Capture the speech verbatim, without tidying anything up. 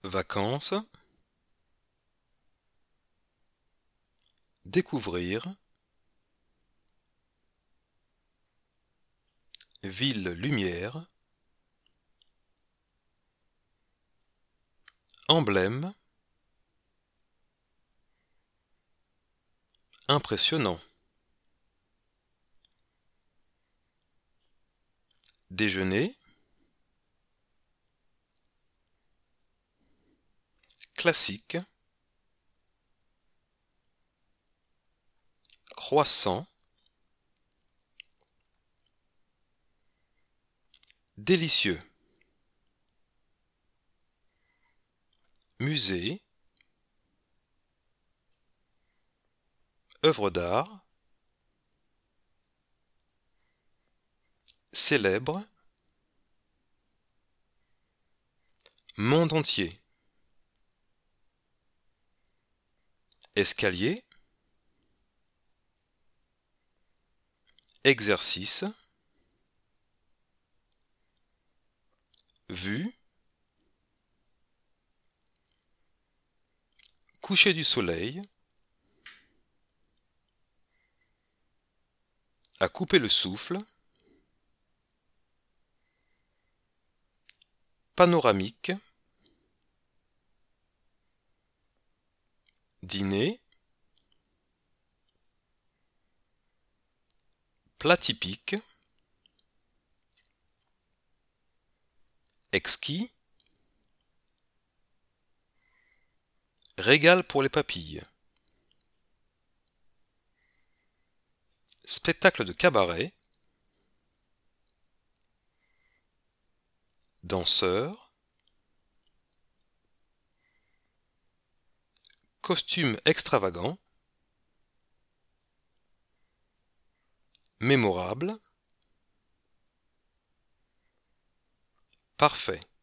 Vacances, découvrir, ville lumière, emblème, impressionnant, déjeuner, classique, croissant, délicieux, musée, œuvre d'art, célèbre, monde entier, escalier, exercice, vue, coucher du soleil, à couper le souffle, panoramique, dîner, plat typique, exquis, régal pour les papilles, spectacle de cabaret, danseur, costume extravagant, mémorable, parfait.